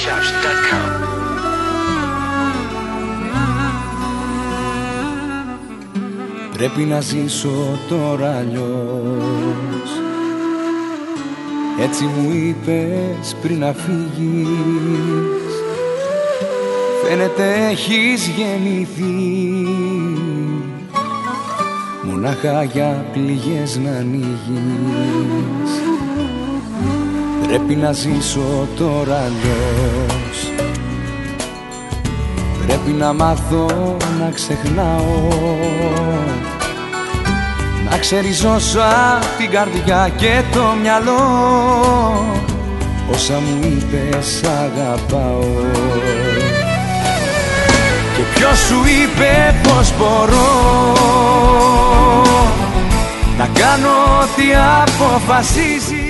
DJShops.com. Πρέπει να ζήσω τώρα αλλιώς, έτσι μου είπες πριν να φύγεις. Φαίνεται έχεις γεννηθεί μονάχα για πληγές να ανοίγεις. Πρέπει να ζήσω τώρα αλλιώς, πρέπει να μάθω να ξεχνάω, να ξεριζώσω απ' την καρδιά και το μυαλό όσα μου είπες αγαπάω. Και ποιος σου είπε πως μπορώ να κάνω ό,τι αποφασίζει?